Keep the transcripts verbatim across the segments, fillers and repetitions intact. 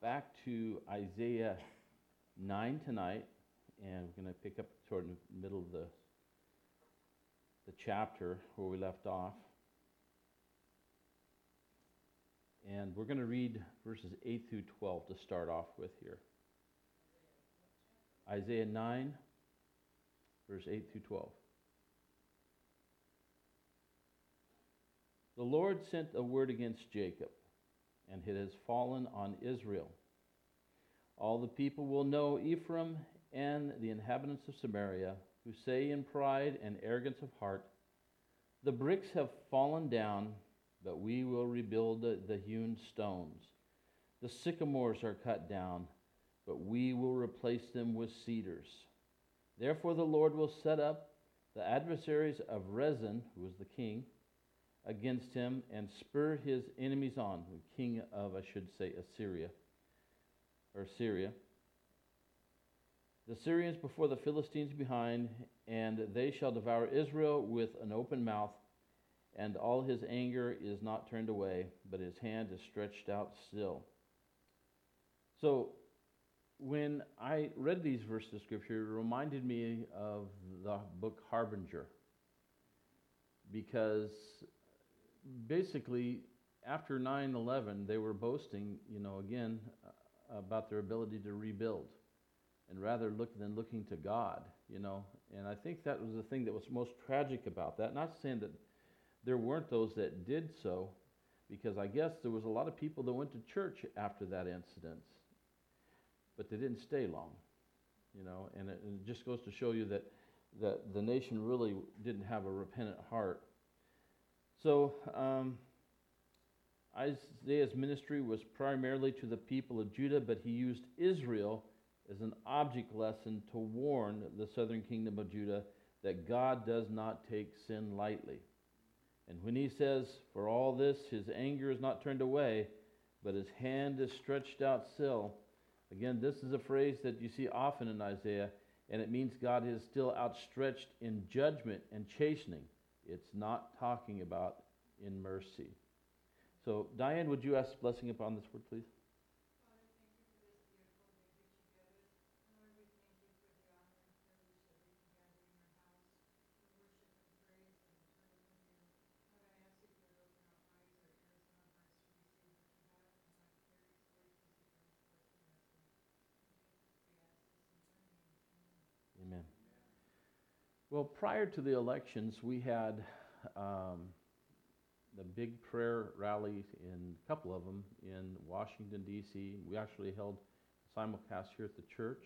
back to Isaiah nine tonight, and we're going to pick up toward the middle of the, the chapter where we left off. And we're going to read verses eight through twelve to start off with here. Isaiah nine, verse eight through twelve. The Lord sent a word against Jacob, and it has fallen on Israel. All the people will know Ephraim and the inhabitants of Samaria, who say in pride and arrogance of heart, the bricks have fallen down, but we will rebuild the, the hewn stones. The sycamores are cut down, but we will replace them with cedars. Therefore the Lord will set up the adversaries of Rezin, who was the king, against him, and spur his enemies on, the king of, I should say, Assyria, or Syria. The Syrians before the Philistines behind, and they shall devour Israel with an open mouth, and all his anger is not turned away, but his hand is stretched out still. So, when I read these verses of Scripture, it reminded me of the book Harbinger, because basically, after nine eleven, they were boasting, you know, again, uh, about their ability to rebuild, and rather look than looking to God, you know. And I think that was the thing that was most tragic about that. Not saying that there weren't those that did so, because I guess there was a lot of people that went to church after that incident, but they didn't stay long, you know. And it, and it just goes to show you that, that the nation really didn't have a repentant heart. So, um, Isaiah's ministry was primarily to the people of Judah, but he used Israel as an object lesson to warn the southern kingdom of Judah that God does not take sin lightly. And when he says, for all this, his anger is not turned away, but his hand is stretched out still. Again, this is a phrase that you see often in Isaiah, and it means God is still outstretched in judgment and chastening. It's not talking about in mercy. So, Diane, would you ask blessing upon this word, please? Amen. Well, prior to the elections, we had um, the big prayer rally, in a couple of them, in Washington, D C We actually held simulcast here at the church.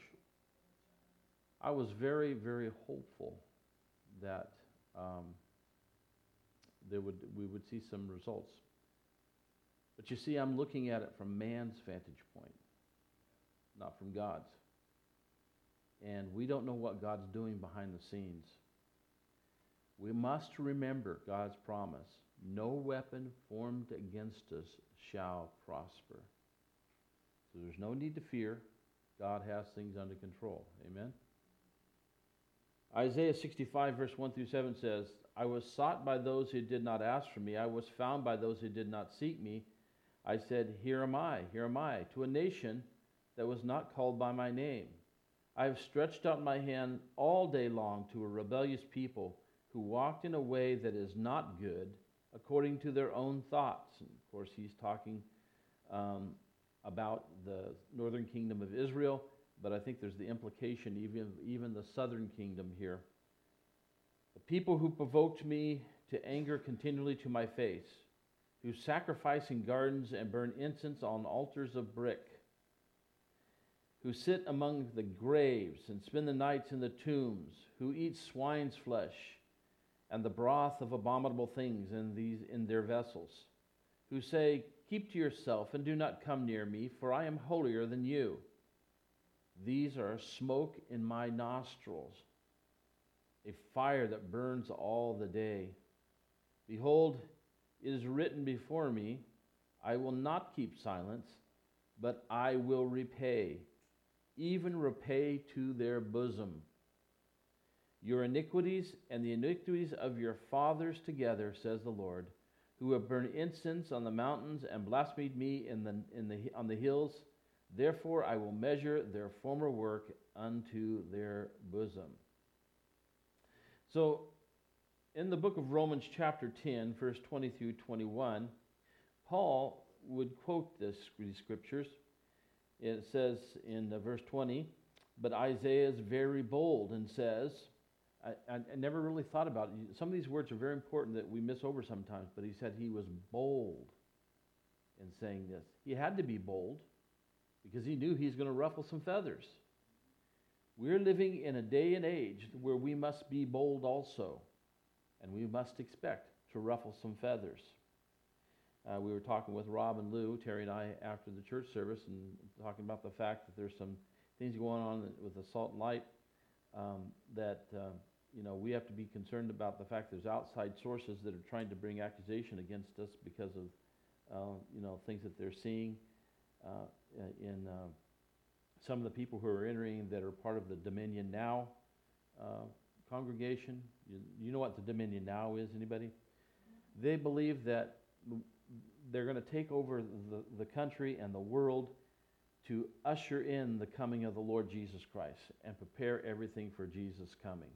I was very, very hopeful that um, there would we would see some results. But you see, I'm looking at it from man's vantage point, not from God's. And we don't know what God's doing behind the scenes. We must remember God's promise. No weapon formed against us shall prosper. So there's no need to fear. God has things under control. Amen? Isaiah sixty-five, verse one through seven says, I was sought by those who did not ask for me. I was found by those who did not seek me. I said, here am I, here am I, to a nation that was not called by my name. I have stretched out my hand all day long to a rebellious people who walked in a way that is not good, according to their own thoughts. And of course, he's talking um, about the northern kingdom of Israel, but I think there's the implication, even, even the southern kingdom here. The people who provoked me to anger continually to my face, who sacrifice in gardens and burn incense on altars of brick, who sit among the graves and spend the nights in the tombs, who eat swine's flesh and the broth of abominable things in these in their vessels, who say, keep to yourself and do not come near me, for I am holier than you. These are smoke in my nostrils, a fire that burns all the day. Behold, it is written before me, I will not keep silence, but I will repay, even repay to their bosom. Your iniquities and the iniquities of your fathers together, says the Lord, who have burned incense on the mountains and blasphemed me in the, in the, on the hills, Therefore I will measure their former work unto their bosom. So, in the book of Romans chapter ten, verse twenty through twenty-one, Paul would quote this, these scriptures. It says in uh, verse twenty, but Isaiah is very bold and says, I, I, I never really thought about it. Some of these words are very important that we miss over sometimes, but he said he was bold in saying this. He had to be bold because he knew he's going to ruffle some feathers. We're living in a day and age where we must be bold also, and we must expect to ruffle some feathers. Uh, we were talking with Rob and Lou, Terry and I, after the church service, and talking about the fact that there's some things going on with the Salt and Light um, that uh, you know we have to be concerned about the fact there's outside sources that are trying to bring accusation against us because of uh, you know things that they're seeing uh, in uh, some of the people who are entering that are part of the Dominion Now uh, congregation. You, you know what the Dominion Now is, anybody? They believe that they're going to take over the, the country and the world to usher in the coming of the Lord Jesus Christ and prepare everything for Jesus' coming.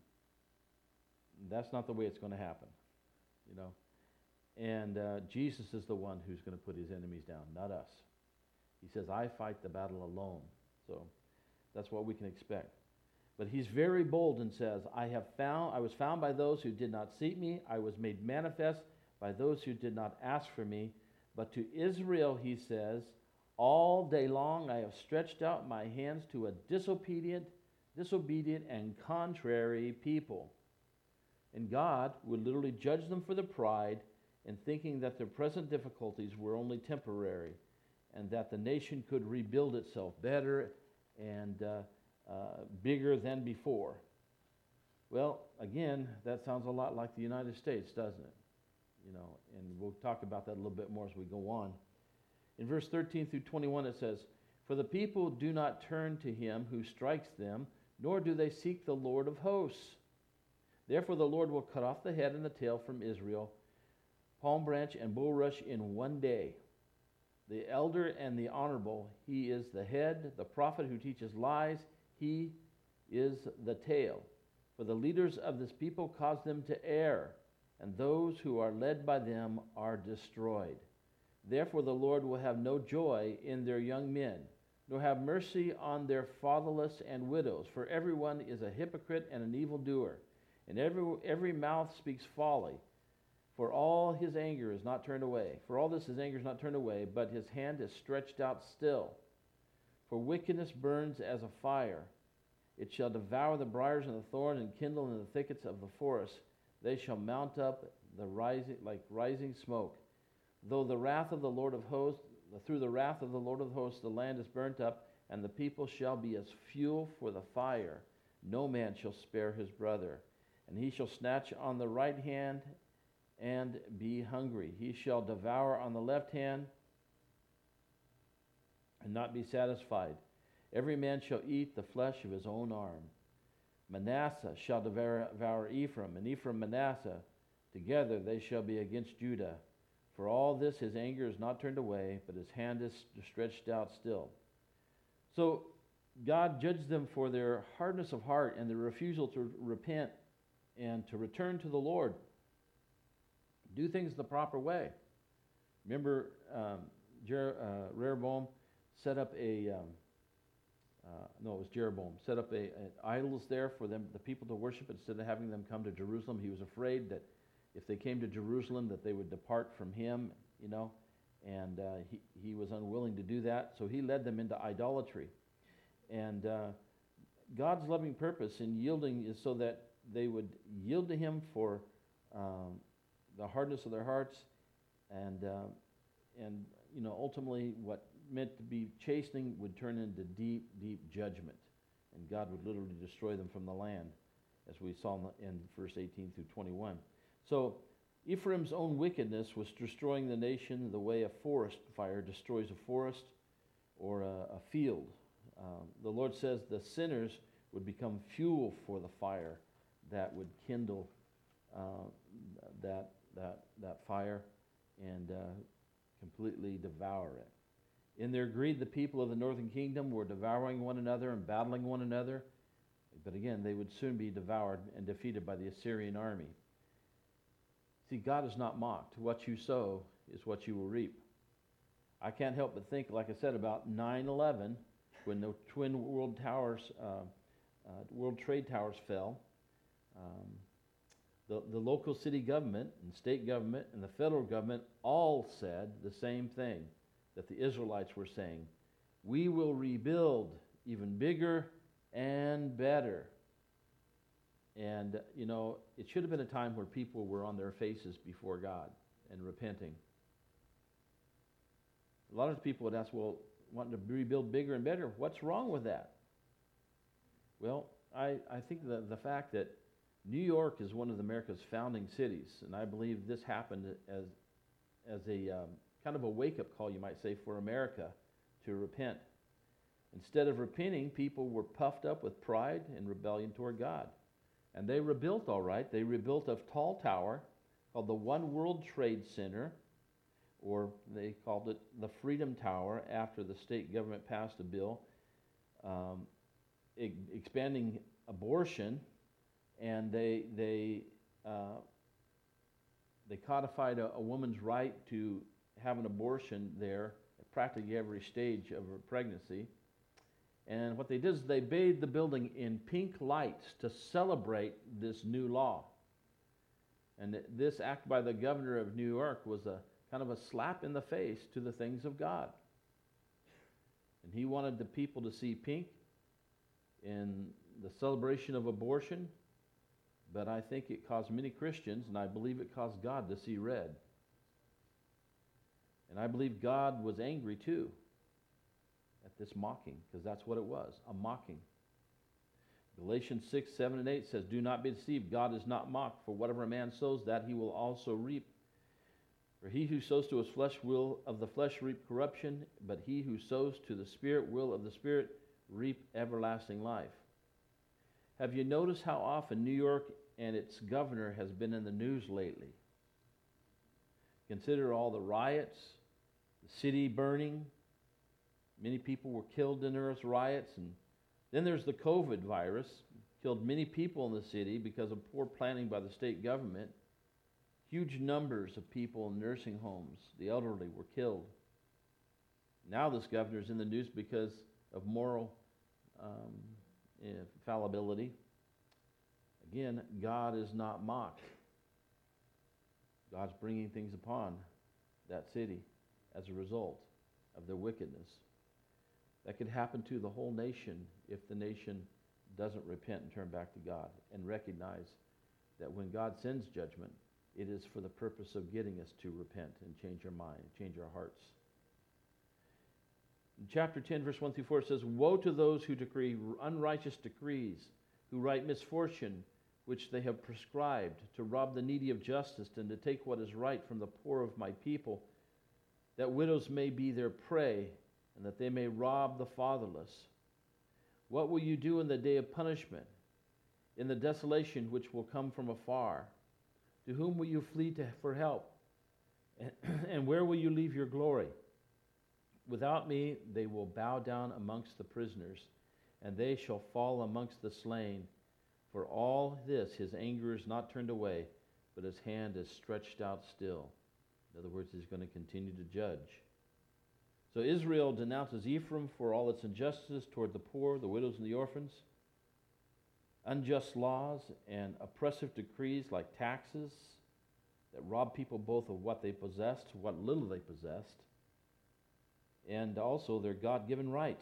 That's not the way it's going to happen, you know. And uh, Jesus is the one who's going to put his enemies down, not us. He says, I fight the battle alone. So that's what we can expect. But he's very bold and says, I have found, I was found by those who did not seek me. I was made manifest by those who did not ask for me. But to Israel, he says, all day long I have stretched out my hands to a disobedient, disobedient and contrary people. And God would literally judge them for their pride in thinking that their present difficulties were only temporary and that the nation could rebuild itself better and uh, uh, bigger than before. Well, again, that sounds a lot like the United States, doesn't it? You know, and we'll talk about that a little bit more as we go on. In verse thirteen through twenty-one, it says, for the people do not turn to him who strikes them, nor do they seek the Lord of hosts. Therefore the Lord will cut off the head and the tail from Israel, palm branch and bulrush in one day. The elder and the honorable, he is the head. The prophet who teaches lies, he is the tail. For the leaders of this people cause them to err, and those who are led by them are destroyed. Therefore the Lord will have no joy in their young men, nor have mercy on their fatherless and widows. For everyone is a hypocrite and an evildoer, and every, every mouth speaks folly. For all his anger is not turned away. For all this his anger is not turned away, but his hand is stretched out still. For wickedness burns as a fire. It shall devour the briars and the thorns and kindle in the thickets of the forest. They shall mount up the rising like rising smoke. Though the wrath of the Lord of hosts, through the wrath of the Lord of hosts, the land is burnt up, and the people shall be as fuel for the fire. No man shall spare his brother, and he shall snatch on the right hand and be hungry. He shall devour on the left hand and not be satisfied. Every man shall eat the flesh of his own arm. Manasseh shall devour, devour Ephraim, and Ephraim Manasseh. Together they shall be against Judah. For all this his anger is not turned away, but his hand is stretched out still. So God judged them for their hardness of heart and their refusal to repent and to return to the Lord. Do things the proper way. Remember, um, Jer- uh, Rehoboam set up a, um, uh, no, it was Jeroboam, set up a, a idols there for them, the people to worship instead of having them come to Jerusalem. He was afraid that if they came to Jerusalem that they would depart from him, you know, and uh, he, he was unwilling to do that. So he led them into idolatry. And uh, God's loving purpose in yielding is so that they would yield to him for um, the hardness of their hearts, and uh, and you know ultimately what meant to be chastening would turn into deep, deep judgment, and God would literally destroy them from the land, as we saw in, the, in verse eighteen through twenty-one. So Ephraim's own wickedness was destroying the nation the way a forest fire destroys a forest or a, a field. Um, the Lord says the sinners would become fuel for the fire that would kindle uh, that that that fire and uh, completely devour it. In their greed, the people of the northern kingdom were devouring one another and battling one another. But again, they would soon be devoured and defeated by the Assyrian army. See, God is not mocked. What you sow is what you will reap. I can't help but think, like I said, about nine eleven, when the Twin World Towers, uh, uh, World Trade Towers fell. Um, the, the local city government and state government and the federal government all said the same thing that the Israelites were saying. We will rebuild even bigger and better. And, you know, it should have been a time where people were on their faces before God and repenting. A lot of people would ask, well, wanting to rebuild bigger and better, what's wrong with that? Well, I, I think the, the fact that New York is one of America's founding cities, and I believe this happened as, as a um, kind of a wake-up call, you might say, for America to repent. Instead of repenting, people were puffed up with pride and rebellion toward God. And they rebuilt all right. They rebuilt a tall tower called the One World Trade Center, or they called it the Freedom Tower after the state government passed a bill um, e- expanding abortion, and they they uh, they codified a, a woman's right to have an abortion there at practically every stage of her pregnancy. And what they did is they bathed the building in pink lights to celebrate this new law. And this act by the governor of New York was a kind of a slap in the face to the things of God. And he wanted the people to see pink in the celebration of abortion, but I think it caused many Christians, and I believe it caused God to see red. And I believe God was angry too at this mocking, because that's what it was, a mocking. Galatians six, seven, and eight says, do not be deceived, God is not mocked, for whatever a man sows, that he will also reap. For he who sows to his flesh will of the flesh reap corruption, but he who sows to the Spirit will of the Spirit reap everlasting life. Have you noticed how often New York and its governor has been in the news lately? Consider all the riots, the city burning. Many people were killed in those riots. And then there's the COVID virus, killed many people in the city because of poor planning by the state government. Huge numbers of people in nursing homes, the elderly, were killed. Now this governor is in the news because of moral um, fallibility. Again, God is not mocked. God's bringing things upon that city as a result of their wickedness. That could happen to the whole nation if the nation doesn't repent and turn back to God and recognize that when God sends judgment, it is for the purpose of getting us to repent and change our mind, change our hearts. In chapter ten, verse one through four, it says, woe to those who decree unrighteous decrees, who write misfortune, which they have prescribed, to rob the needy of justice and to take what is right from the poor of my people, that widows may be their prey, and that they may rob the fatherless. What will you do in the day of punishment, in the desolation which will come from afar? To whom will you flee to, for help? And, and where will you leave your glory? Without me they will bow down amongst the prisoners, and they shall fall amongst the slain. For all this his anger is not turned away, but his hand is stretched out still. In other words, he's going to continue to judge. So Israel denounces Ephraim for all its injustice toward the poor, the widows, and the orphans. Unjust laws and oppressive decrees like taxes that rob people both of what they possessed, what little they possessed, and also their God-given rights.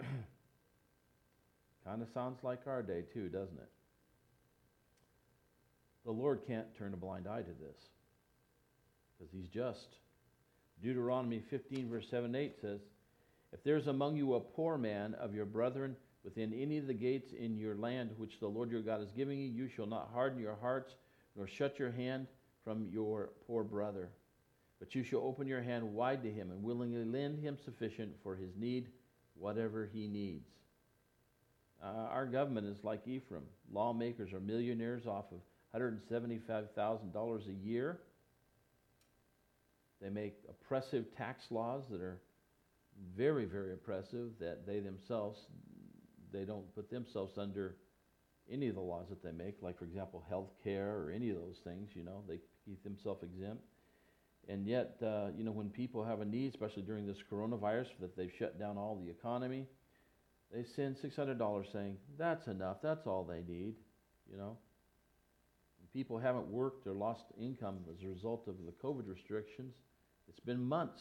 Kind of sounds like our day too, doesn't it? The Lord can't turn a blind eye to this because he's just. Deuteronomy fifteen, verse seven and eight says, if there's among you a poor man of your brethren within any of the gates in your land which the Lord your God is giving you, you shall not harden your hearts nor shut your hand from your poor brother. But you shall open your hand wide to him and willingly lend him sufficient for his need, whatever he needs. Uh, our government is like Ephraim. Lawmakers are millionaires off of one hundred seventy-five thousand dollars a year. They make oppressive tax laws that are very, very oppressive, that they themselves, they don't put themselves under any of the laws that they make, like, for example, health care or any of those things, you know, they keep themselves exempt. And yet, uh, you know, when people have a need, especially during this coronavirus, that they've shut down all the economy, they send six hundred dollars saying, that's enough, that's all they need, you know. And people haven't worked or lost income as a result of the COVID restrictions. It's been months.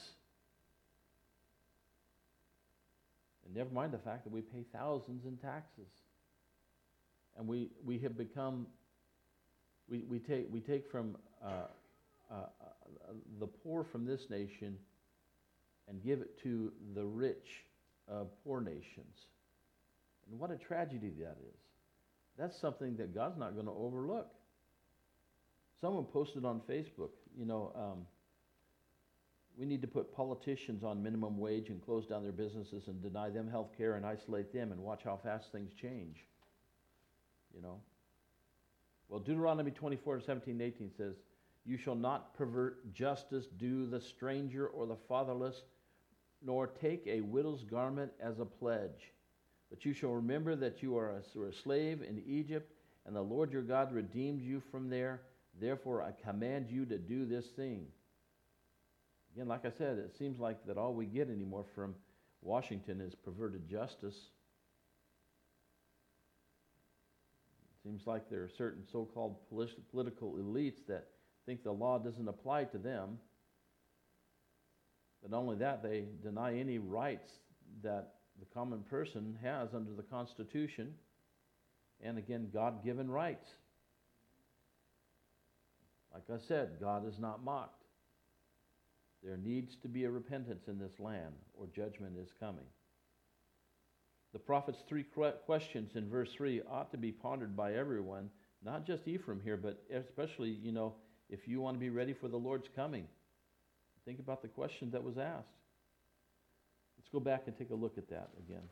And never mind the fact that we pay thousands in taxes. And we, we have become, we, we take we take from uh, uh, uh, the poor from this nation and give it to the rich uh, poor nations. And what a tragedy that is. That's something that God's not going to overlook. Someone posted on Facebook, you know, um, we need to put politicians on minimum wage and close down their businesses and deny them health care and isolate them and watch how fast things change. You know? Well, Deuteronomy twenty-four, seventeen, eighteen says, you shall not pervert justice, do the stranger or the fatherless, nor take a widow's garment as a pledge. But you shall remember that you are a, were a slave in Egypt, and the Lord your God redeemed you from there. Therefore, I command you to do this thing. Again, like I said, it seems like that all we get anymore from Washington is perverted justice. It seems like there are certain so-called polit- political elites that think the law doesn't apply to them. But not only that, they deny any rights that the common person has under the Constitution, and again, God-given rights. Like I said, God is not mocked. There needs to be a repentance in this land, or judgment is coming. The prophet's three questions in verse three ought to be pondered by everyone, not just Ephraim here, but especially, you know, if you want to be ready for the Lord's coming. Think about the question that was asked. Let's go back and take a look at that again.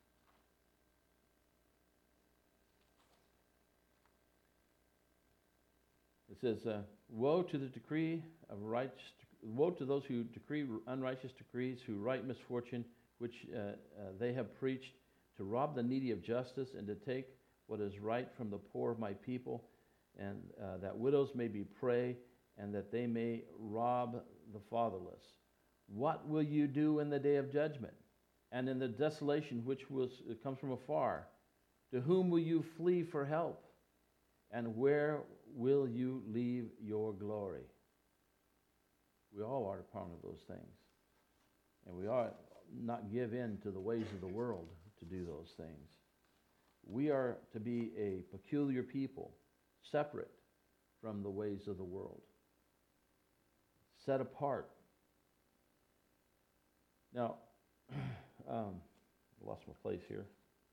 It says, uh, woe to the decree of righteous, woe to those who decree unrighteous decrees, who write misfortune, which uh, uh, they have preached, to rob the needy of justice and to take what is right from the poor of my people, and uh, that widows may be prey, and that they may rob the fatherless. What will you do in the day of judgment, and in the desolation which was, comes from afar? To whom will you flee for help, and where will you leave your glory? We all are part of those things, and we ought not give in to the ways of the world to do those things. We are to be a peculiar people, separate from the ways of the world, set apart. Now, um, I lost my place here.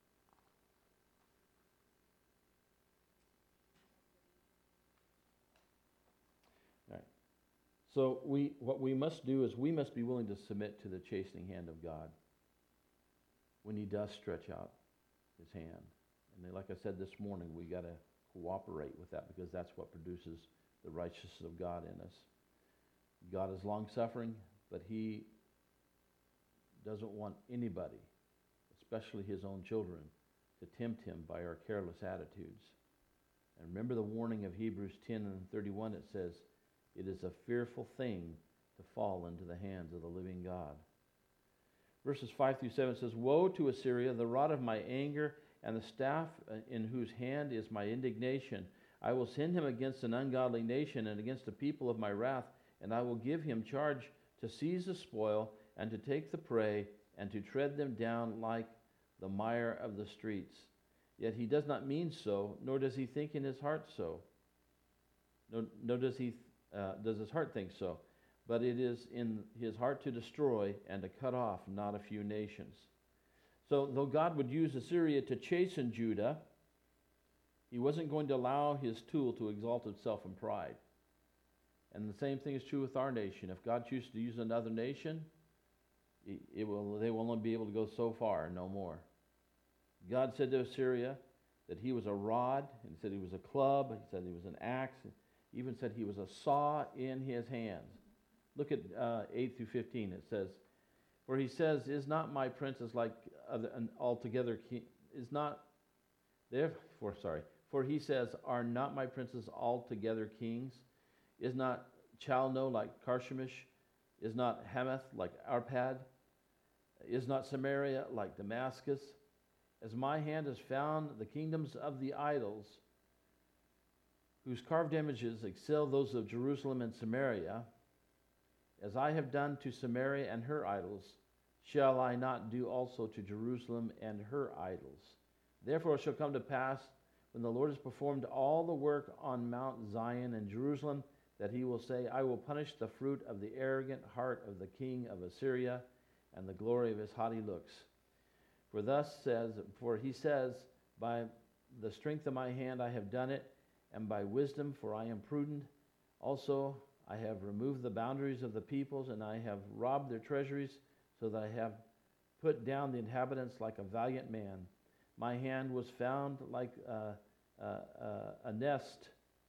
All right. So we, what we must do is we must be willing to submit to the chastening hand of God when He does stretch out His hand. And like I said this morning, we got to cooperate with that, because that's what produces the righteousness of God in us. God is long-suffering, but He doesn't want anybody, especially His own children, to tempt Him by our careless attitudes. And remember the warning of Hebrews ten and thirty-one, it says, it is a fearful thing to fall into the hands of the living God. Verses five through seven says, woe to Assyria, the rod of my anger, and the staff in whose hand is my indignation. I will send him against an ungodly nation and against the people of my wrath, and I will give him charge to seize the spoil and to take the prey and to tread them down like the mire of the streets. Yet he does not mean so, nor does he think in his heart so. Nor, nor does he uh, does his heart think so. But it is in his heart to destroy and to cut off not a few nations. So though God would use Assyria to chasten Judah, He wasn't going to allow His tool to exalt itself in pride. And the same thing is true with our nation. If God chooses to use another nation, it will, they will only be able to go so far, no more. God said to Assyria that he was a rod, and He said he was a club, He said he was an axe, He even said he was a saw in His hands. Look at uh, eight through fifteen. It says, For he says, is not my princes like other, an altogether king, is not, therefore, sorry, for he says, are not my princes altogether kings? Is not Chalno like Carchemish? Is not Hamath like Arpad? Is not Samaria like Damascus? As my hand has found the kingdoms of the idols, whose carved images excel those of Jerusalem and Samaria, as I have done to Samaria and her idols, shall I not do also to Jerusalem and her idols? Therefore it shall come to pass, when the Lord has performed all the work on Mount Zion and Jerusalem, that he will say, I will punish the fruit of the arrogant heart of the king of Assyria and the glory of his haughty looks. For thus says, for he says, by the strength of my hand I have done it, and by wisdom, for I am prudent. Also I have removed the boundaries of the peoples, and I have robbed their treasuries, so that I have put down the inhabitants like a valiant man. My hand was found like uh, uh, uh, a nest.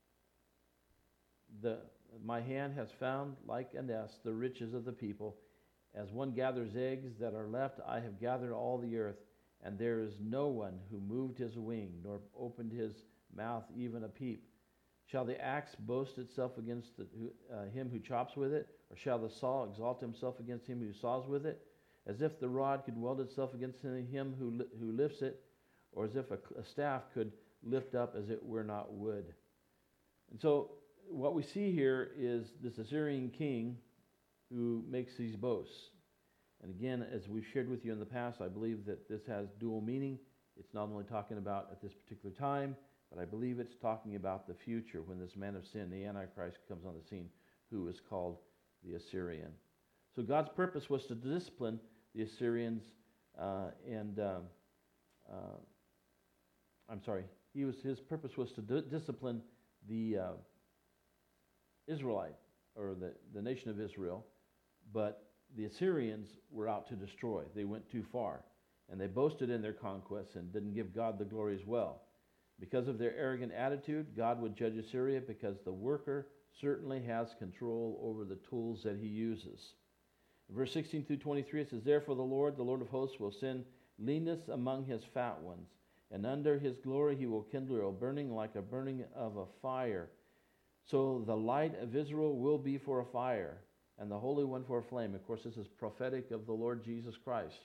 The, my hand has found like a nest the riches of the people. As one gathers eggs that are left, I have gathered all the earth, and there is no one who moved his wing, nor opened his mouth even a peep. Shall the axe boast itself against the, uh, him who chops with it? Or shall the saw exalt himself against him who saws with it? As if the rod could weld itself against him who, li- who lifts it, or as if a, a staff could lift up as it were not wood. And so what we see here is this Assyrian king who makes these boasts. And again, as we've shared with you in the past, I believe that this has dual meaning. It's not only talking about at this particular time, but I believe it's talking about the future when this man of sin, the Antichrist, comes on the scene, who is called the Assyrian. So God's purpose was to discipline the Assyrians uh, and, uh, uh, I'm sorry, he was, his purpose was to d- discipline the uh, Israelite, or the, the nation of Israel, but the Assyrians were out to destroy. They went too far, and they boasted in their conquests and didn't give God the glory as well. Because of their arrogant attitude, God would judge Assyria because the worker certainly has control over the tools that he uses. In verse sixteen through twenty-three, it says, Therefore the Lord, the Lord of hosts, will send leanness among his fat ones, and under his glory he will kindle a burning like a burning of a fire. So the light of Israel will be for a fire, and the Holy One for a flame. Of course, this is prophetic of the Lord Jesus Christ.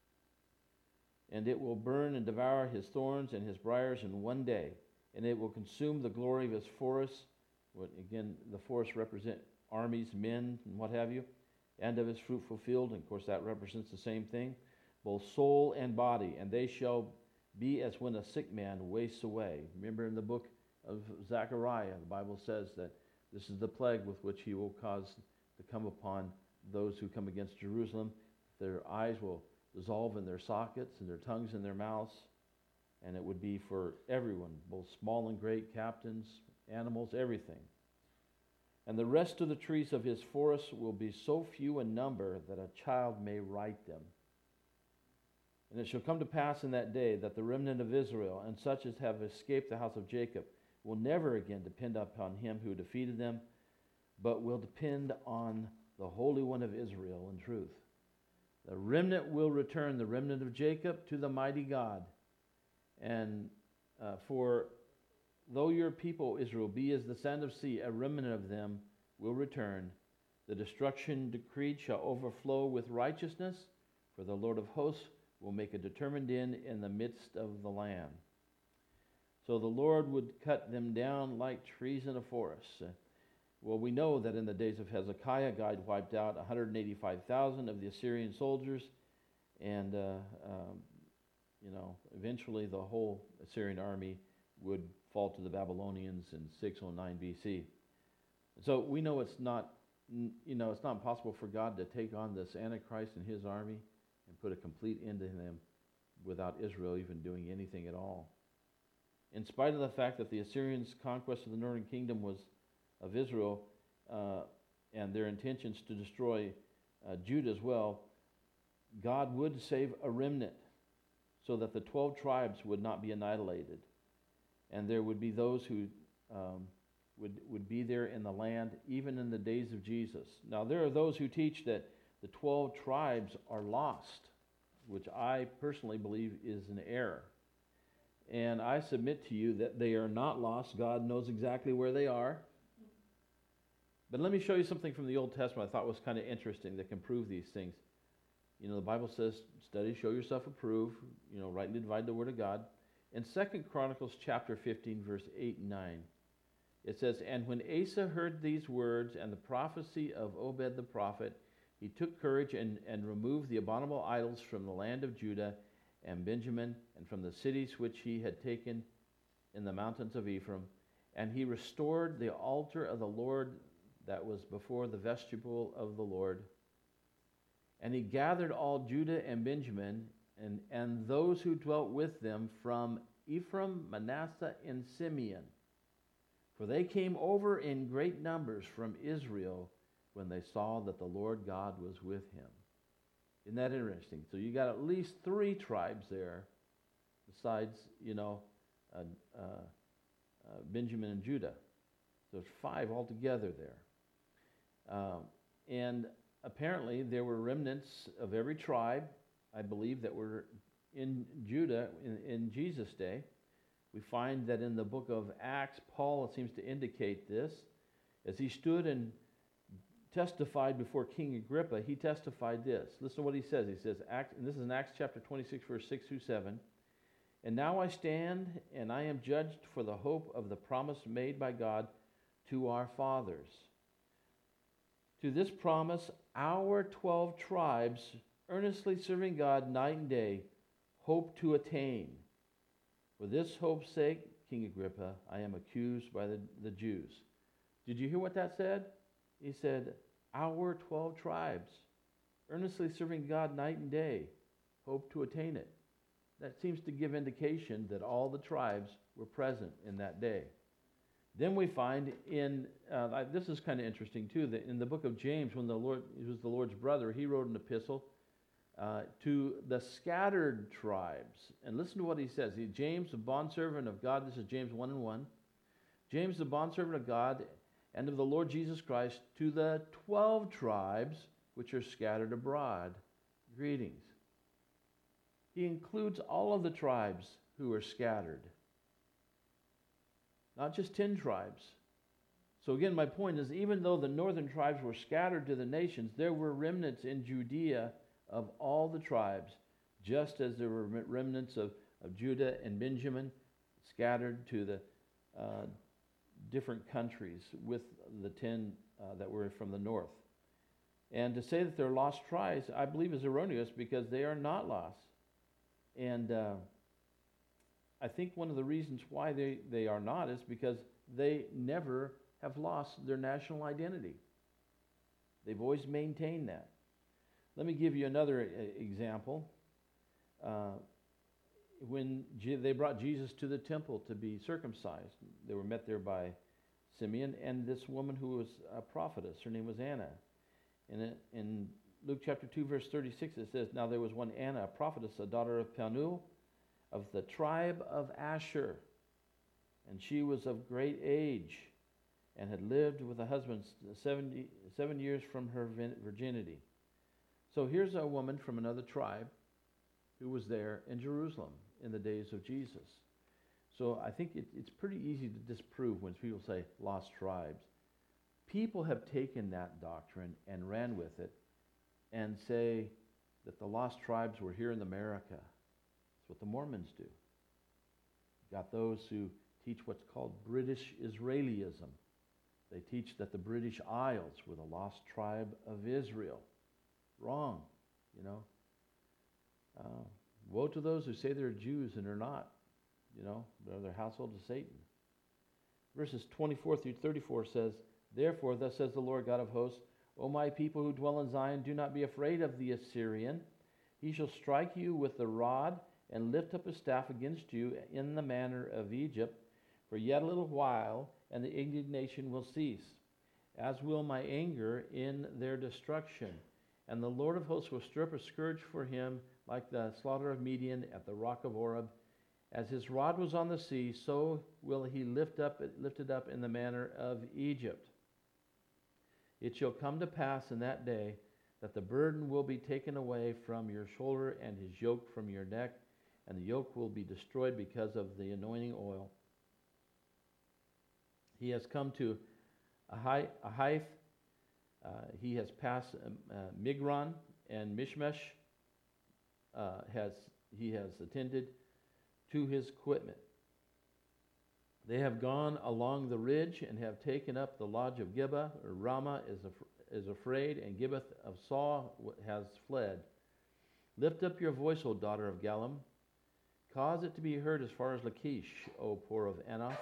And it will burn and devour his thorns and his briars in one day, and it will consume the glory of his forests. What, again, the forests represent armies, men, and what have you, and of his fruitful field. And of course, that represents the same thing, both soul and body. And they shall be as when a sick man wastes away. Remember in the book of Zechariah, the Bible says that this is the plague with which he will cause to come upon those who come against Jerusalem. Their eyes will dissolve in their sockets and their tongues in their mouths. And it would be for everyone, both small and great, captains, animals, everything. And the rest of the trees of his forests will be so few in number that a child may write them. And it shall come to pass in that day that the remnant of Israel, and such as have escaped the house of Jacob, will never again depend upon him who defeated them, but will depend on the Holy One of Israel in truth. The remnant will return, the remnant of Jacob, to the mighty God. And uh, for though your people, Israel, be as the sand of sea, a remnant of them will return. The destruction decreed shall overflow with righteousness, for the Lord of hosts will make a determined end in the midst of the land. So the Lord would cut them down like trees in a forest. Uh, well, we know that in the days of Hezekiah, God wiped out one hundred eighty-five thousand of the Assyrian soldiers, and uh, um, you know, eventually the whole Assyrian army would fall to the Babylonians in six oh nine B C. So we know it's not, you know, it's not possible for God to take on this Antichrist and his army and put a complete end to them without Israel even doing anything at all. In spite of the fact that the Assyrians' conquest of the northern kingdom was of Israel uh, and their intentions to destroy uh, Judah as well, God would save a remnant so that the twelve tribes would not be annihilated. And there would be those who um, would, would be there in the land, even in the days of Jesus. Now, there are those who teach that the twelve tribes are lost, which I personally believe is an error. And I submit to you that they are not lost. God knows exactly where they are. But let me show you something from the Old Testament I thought was kind of interesting that can prove these things. You know, the Bible says, study, show yourself approved, you know, rightly divide the word of God. In Second Chronicles chapter fifteen, verse eight and nine, it says, "And when Asa heard these words and the prophecy of Obed the prophet, he took courage and, and removed the abominable idols from the land of Judah and Benjamin, and from the cities which he had taken in the mountains of Ephraim. And he restored the altar of the Lord that was before the vestibule of the Lord. And he gathered all Judah and Benjamin, and, and those who dwelt with them from Ephraim, Manasseh, and Simeon. For they came over in great numbers from Israel when they saw that the Lord God was with him." Isn't that interesting? So you got at least three tribes there, besides, you know, uh, uh, uh, Benjamin and Judah. So there's five altogether there. Um, and apparently there were remnants of every tribe, I believe, that were in Judah in, in Jesus' day. We find that in the book of Acts, Paul seems to indicate this. As he stood and testified before King Agrippa, he testified this. Listen to what he says. He says, Act, and this is in Acts chapter twenty-six, verse six through seven. "And now I stand, and I am judged for the hope of the promise made by God to our fathers. To this promise, our twelve tribes, earnestly serving God night and day, hope to attain. For this hope's sake, King Agrippa, I am accused by the, the Jews." Did you hear what that said? He said, our twelve tribes, earnestly serving God night and day, hope to attain it. That seems to give indication that all the tribes were present in that day. Then we find in, uh, this is kind of interesting too, that in the book of James, when the Lord, he was the Lord's brother, he wrote an epistle uh, to the scattered tribes. And listen to what he says. He, James, the bondservant of God, this is James one and one. "James, the bondservant of God and of the Lord Jesus Christ, to the twelve tribes which are scattered abroad, greetings." He includes all of the tribes who are scattered, not just ten tribes. So again, my point is, even though the northern tribes were scattered to the nations, there were remnants in Judea of all the tribes, just as there were remnants of, of Judah and Benjamin scattered to the uh, different countries with the ten uh, that were from the north. And to say that they're lost tribes, I believe, is erroneous, because they are not lost. And uh, I think one of the reasons why they, they are not is because they never have lost their national identity. They've always maintained that. Let me give you another uh, example. Uh, when Je- they brought Jesus to the temple to be circumcised, they were met there by Simeon and this woman who was a prophetess. Her name was Anna. And in, in Luke chapter two, verse thirty-six, it says, "Now there was one Anna, a prophetess, a daughter of Penuel, of the tribe of Asher. And she was of great age, and had lived with a husband seventy, seven years from her virginity." So here's a woman from another tribe who was there in Jerusalem in the days of Jesus. So I think it, it's pretty easy to disprove when people say lost tribes. People have taken that doctrine and ran with it and say that the lost tribes were here in America. That's what the Mormons do. You've got those who teach what's called British Israelism. They teach that the British Isles were the lost tribe of Israel. Wrong, you know. Uh, woe to those who say they're Jews and they're not, you know, they're the household of Satan. Verses twenty-four through thirty-four says, "Therefore, thus says the Lord God of hosts, O my people who dwell in Zion, do not be afraid of the Assyrian. He shall strike you with the rod and lift up his staff against you in the manner of Egypt. For yet a little while, and the indignation will cease, as will my anger in their destruction. And the Lord of hosts will stir up a scourge for him, like the slaughter of Midian at the rock of Oreb. As his rod was on the sea, so will he lift up lift it up in the manner of Egypt. It shall come to pass in that day that the burden will be taken away from your shoulder and his yoke from your neck, and the yoke will be destroyed because of the anointing oil. He has come to Ahith. Uh, he has passed um, uh, Migron and Mishmesh. Uh, has he has attended to his equipment. They have gone along the ridge and have taken up the lodge of Gibeah. Ramah is, af- is afraid, and Gibeah of Saul has fled. Lift up your voice, O daughter of Gallim. Cause it to be heard as far as Lachish, O poor of Anath.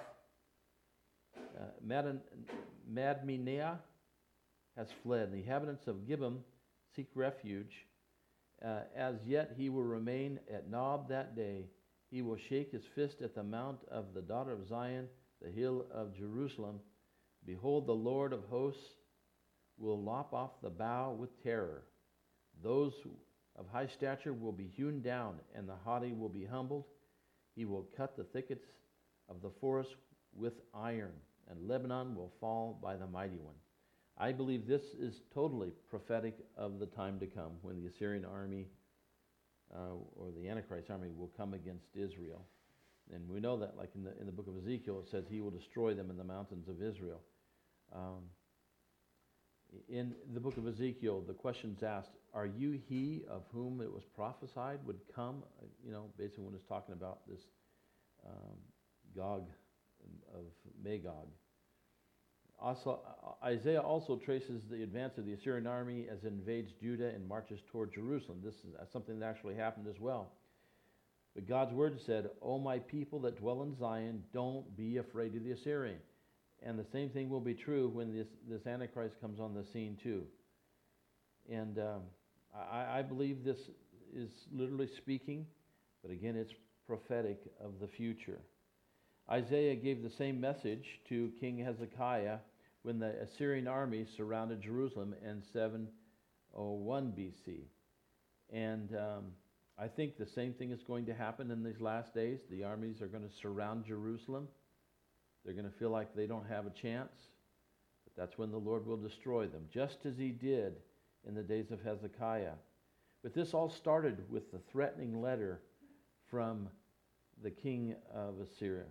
Uh, Mad- Madmenah has fled, and the inhabitants of Gibeon seek refuge. Uh, as yet he will remain at Nob that day. He will shake his fist at the mount of the daughter of Zion, the hill of Jerusalem. Behold, the Lord of hosts will lop off the bough with terror. Those of high stature will be hewn down, and the haughty will be humbled. He will cut the thickets of the forest with iron, and Lebanon will fall by the mighty one. I believe this is totally prophetic of the time to come, when the Assyrian army uh, or the Antichrist army will come against Israel. And we know that, like in the, in the book of Ezekiel, it says he will destroy them in the mountains of Israel. Um, in the book of Ezekiel, the question's asked, are you he of whom it was prophesied would come? You know, basically when it's talking about this um, Gog of Magog. Also, Isaiah also traces the advance of the Assyrian army as it invades Judah and marches toward Jerusalem. This is something that actually happened as well. But God's word said, O my people that dwell in Zion, don't be afraid of the Assyrian. And the same thing will be true when this, this Antichrist comes on the scene too. And um, I, I believe this is literally speaking, but again, it's prophetic of the future. Isaiah gave the same message to King Hezekiah when the Assyrian army surrounded Jerusalem in seven oh one B C. And um, I think the same thing is going to happen in these last days. The armies are going to surround Jerusalem. They're going to feel like they don't have a chance. But that's when the Lord will destroy them, just as he did in the days of Hezekiah. But this all started with the threatening letter from the king of Assyria.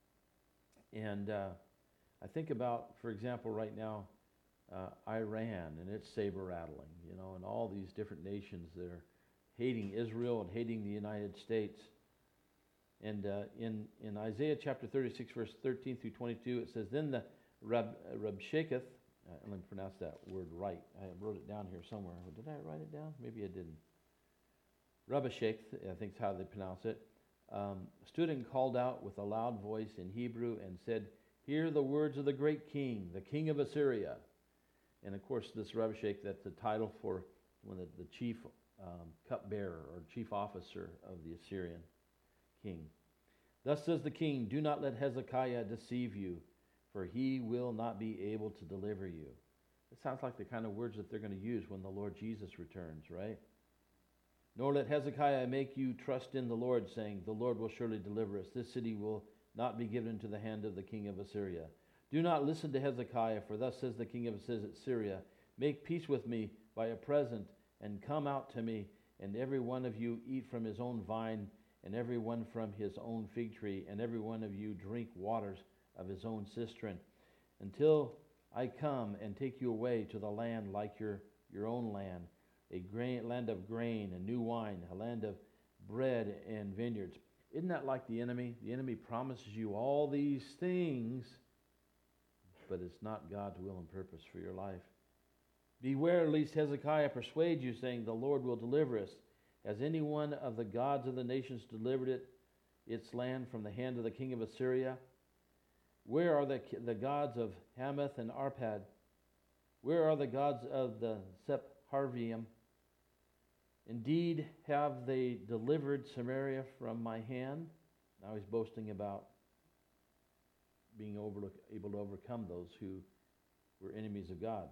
And uh, I think about, for example, right now, uh, Iran and its saber rattling, you know, and all these different nations that are hating Israel and hating the United States. And uh, in, in Isaiah chapter thirty-six, verse thirteen through twenty-two, it says, Then the Rab, Rabshaketh, uh, let me pronounce that word right. I wrote it down here somewhere. Did I write it down? Maybe I didn't. Rabashaketh, I think is how they pronounce it. Um, stood and called out with a loud voice in Hebrew and said, Hear the words of the great king, the king of Assyria. And of course, this Rabashakeh, that's the title for one of the chief um, cupbearer or chief officer of the Assyrian king. Thus says the king, Do not let Hezekiah deceive you, for he will not be able to deliver you. It sounds like the kind of words that they're going to use when the Lord Jesus returns, right? Nor let Hezekiah make you trust in the Lord, saying, The Lord will surely deliver us. This city will not be given into the hand of the king of Assyria. Do not listen to Hezekiah, for thus says the king of Assyria, Make peace with me by a present, and come out to me, and every one of you eat from his own vine, and every one from his own fig tree, and every one of you drink waters of his own cistern, until I come and take you away to the land like your, your own land, a grain, land of grain and new wine, a land of bread and vineyards. Isn't that like the enemy? The enemy promises you all these things, but it's not God's will and purpose for your life. Beware lest Hezekiah persuade you, saying, The Lord will deliver us. Has any one of the gods of the nations delivered it, its land from the hand of the king of Assyria? Where are the, the gods of Hamath and Arpad? Where are the gods of the Sepharvaim? Indeed, have they delivered Samaria from my hand? Now he's boasting about being able to, able to overcome those who were enemies of God.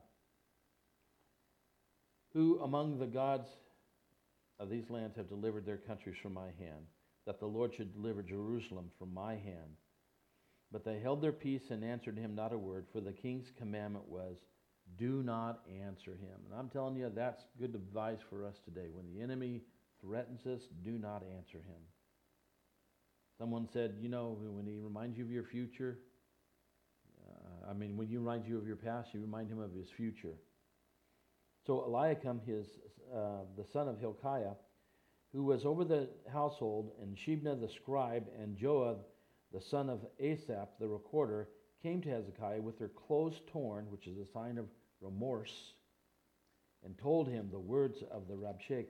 Who among the gods of these lands have delivered their countries from my hand, that the Lord should deliver Jerusalem from my hand? But they held their peace and answered him not a word, for the king's commandment was, do not answer him. And I'm telling you, that's good advice for us today. When the enemy threatens us, do not answer him. Someone said, you know, when he reminds you of your future, uh, I mean, when he reminds you of your past, you remind him of his future. So Eliakim, his, uh, the son of Hilkiah, who was over the household, and Shebna the scribe, and Joab, the son of Asaph, the recorder, came to Hezekiah with their clothes torn, which is a sign of remorse, and told him the words of the Rabshakeh.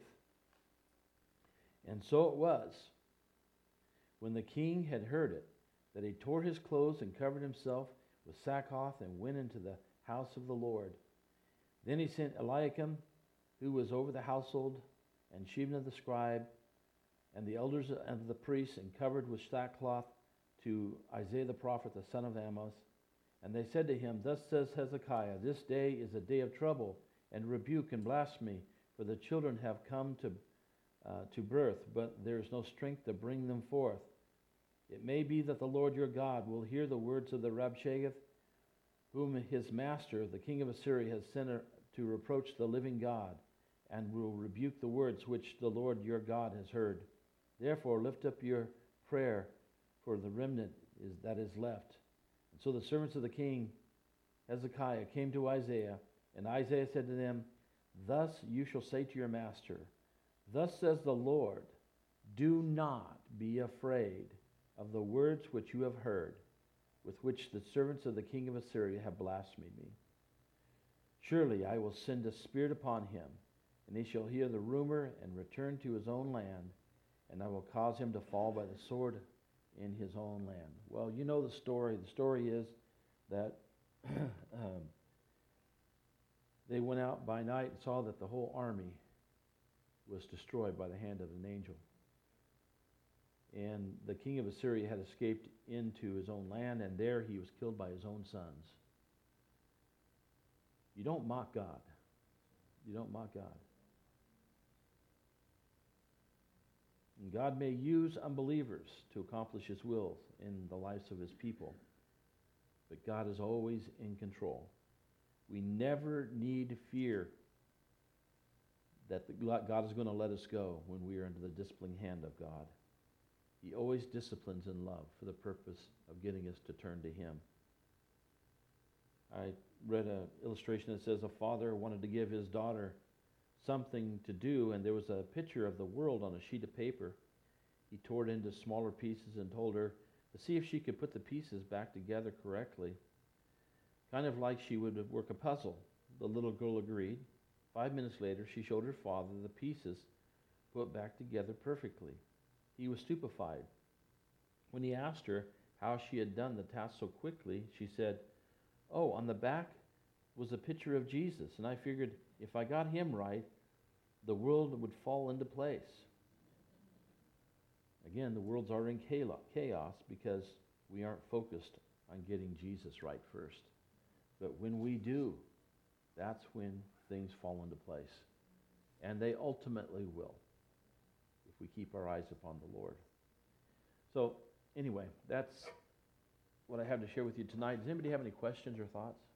And so it was, when the king had heard it, that he tore his clothes and covered himself with sackcloth and went into the house of the Lord. Then he sent Eliakim, who was over the household, and Shebna the scribe, and the elders and the priests, and covered with sackcloth, to Isaiah the prophet, the son of Amoz. And they said to him, Thus says Hezekiah, This day is a day of trouble, and rebuke, and blasphemy, for the children have come to, uh, to birth, but there is no strength to bring them forth. It may be that the Lord your God will hear the words of the Rabshakeh, whom his master, the king of Assyria, has sent to reproach the living God, and will rebuke the words which the Lord your God has heard. Therefore lift up your prayer for the remnant is, that is left. And so the servants of the king Hezekiah came to Isaiah, and Isaiah said to them, Thus you shall say to your master, Thus says the Lord, do not be afraid of the words which you have heard, with which the servants of the king of Assyria have blasphemed me. Surely I will send a spirit upon him, and he shall hear the rumor and return to his own land, and I will cause him to fall by the sword in his own land. Well, you know the story. The story is that um, they went out by night and saw that the whole army was destroyed by the hand of an angel. And the king of Assyria had escaped into his own land, and there he was killed by his own sons. You don't mock God. You don't mock God. And God may use unbelievers to accomplish his will in the lives of his people. But God is always in control. We never need fear that the, God is going to let us go when we are under the disciplining hand of God. He always disciplines in love for the purpose of getting us to turn to him. I read an illustration that says a father wanted to give his daughter something to do, and there was a picture of the world on a sheet of paper. He tore it into smaller pieces and told her to see if she could put the pieces back together correctly, kind of like she would work a puzzle. The little girl agreed. Five minutes later, she showed her father the pieces put back together perfectly. He was stupefied. When he asked her how she had done the task so quickly, she said, "Oh, on the back was a picture of Jesus, and I figured if I got him right, the world would fall into place." Again, the world's already in chaos because we aren't focused on getting Jesus right first. But when we do, that's when things fall into place. And they ultimately will, if we keep our eyes upon the Lord. So, anyway, that's what I have to share with you tonight. Does anybody have any questions or thoughts?